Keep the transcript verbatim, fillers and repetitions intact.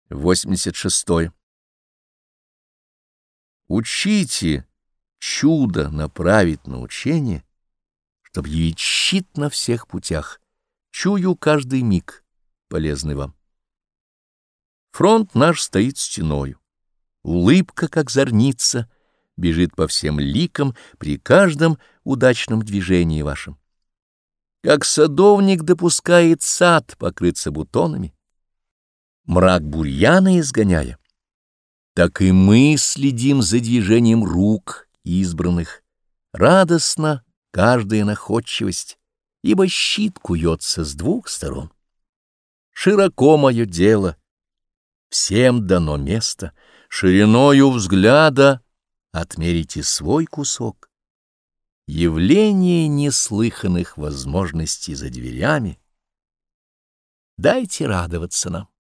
восемьдесят шестой. Учите чудо направить на учение, чтоб явить щит на всех путях, чую каждый миг, полезный вам. Фронт наш стоит стеною, улыбка, как зорница, бежит по всем ликам при каждом удачном движении вашем. Как садовник допускает сад покрыться бутонами, мрак бурьяна изгоняя, так и мы следим за движением рук избранных. Радостна каждая находчивость, ибо щит куется с двух сторон. Широко мое дело, всем дано место, шириною взгляда отмерите свой кусок. Явление неслыханных возможностей за дверями, дайте радоваться нам.